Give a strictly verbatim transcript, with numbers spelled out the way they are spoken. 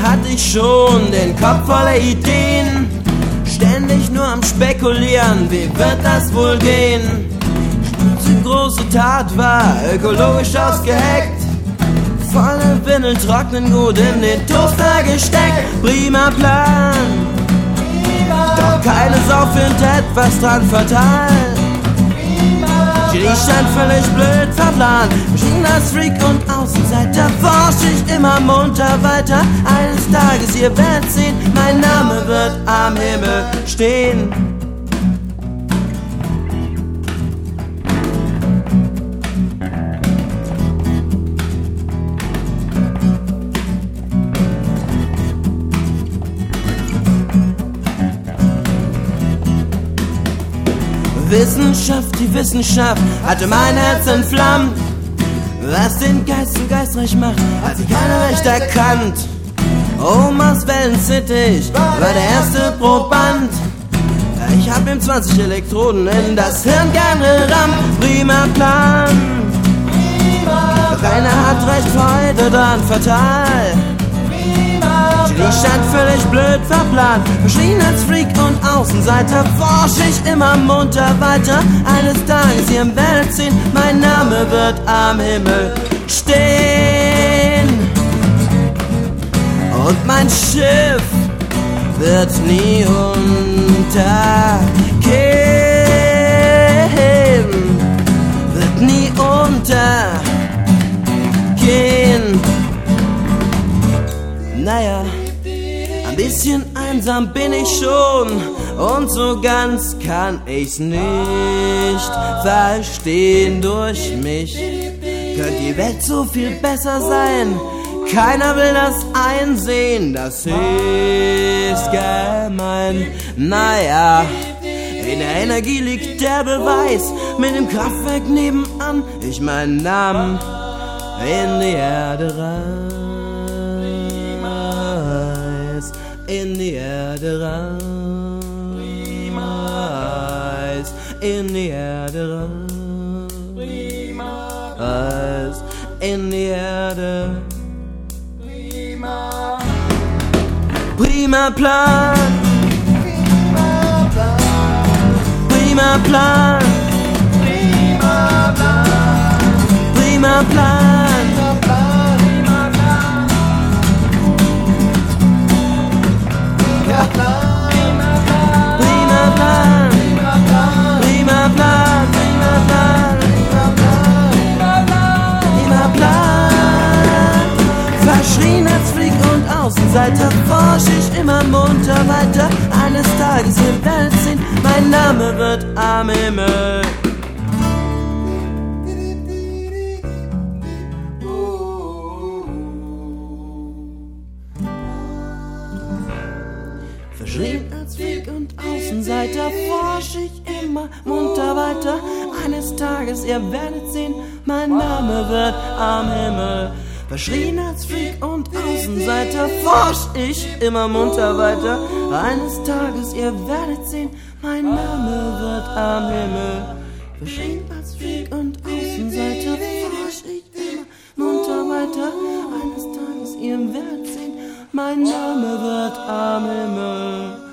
hatte ich schon den Kopf voller Ideen. Ständig nur am Spekulieren, wie wird das wohl gehen? Die große Tat war ökologisch ausgeheckt. Volle Windeln trocknen gut in den Toaster gesteckt. Prima Plan, doch keine Sau findet etwas dran fatal. Genie scheint völlig blöd verplant. Maschinenfreak und Außenseiter forsch ich immer munter weiter. Eines Tages, ihr werdet sehen, mein Name wird am Himmel stehen. Wissenschaft, die Wissenschaft hatte mein Herz entflammt. Was den Geist so geistreich macht, hat sich keiner recht erkannt. Omas Wellensittich war der erste Proband. Ich hab ihm zwanzig Elektroden in das Hirn gern gerammt. Prima Plan, doch keiner hat recht Freude dran, fatal. Ich stand völlig blöd verplant. Maschinenfreak und Außenseiter forsch ich immer munter weiter. Eines Tages, ihr werdet sehen, mein Name wird am Himmel stehen. Und mein Schiff wird nie untergehen. Wird nie untergehen. Naja, ein bisschen einsam bin ich schon und so ganz kann ich's nicht verstehen. Durch mich könnte die Welt so viel besser sein. Keiner will das einsehen, das ist gemein. Naja, in der Energie liegt der Beweis. Mit dem Kraftwerk nebenan ich meinen Namen in die Erde rein. In die Erde reis, in die Erde reis, in die Erde. Prima, prima Plan, prima Plan, prima Plan, prima Plan. Maschinenfreak und Außenseiter forsch ich immer munter weiter. Eines Tages, ihr werdet sehen, mein Name wird am Himmel. Verschrien als Freak und Außenseiter forsch ich immer munter weiter. Eines Tages, ihr werdet sehen, mein Name wird am Himmel. Verschrien als Freak und Außenseiter forsch ich immer munter weiter. Eines Tages, ihr werdet sehen, mein Name wird am Himmel. Verschrien als Freak und Außenseiter forsch ich immer munter weiter. Eines Tages, ihr werdet sehen, mein Name wird am Himmel.